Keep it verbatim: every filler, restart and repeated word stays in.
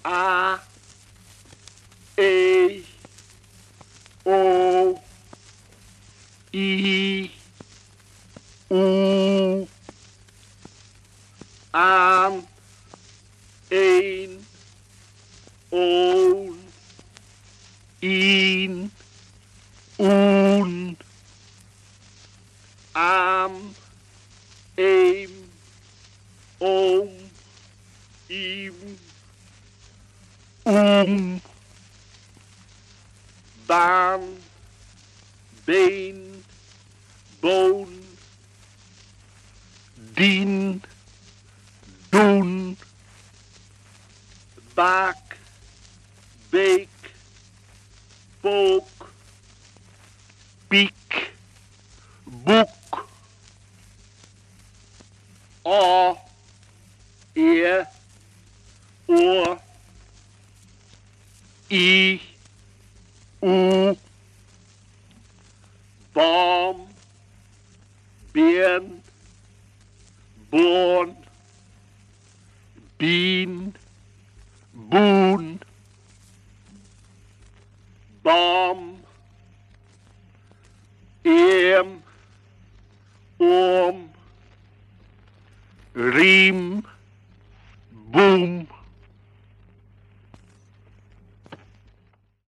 A, E, O, I, U, aan, een, oon, in, oen, aan, eem, oom, iem, oem, baan, been, boon, dien, doen, baak, beek, pook, piek, boek, o, eer, oor, i, u, boom, been, boon, bien, boen, boom, eem, oom, riem,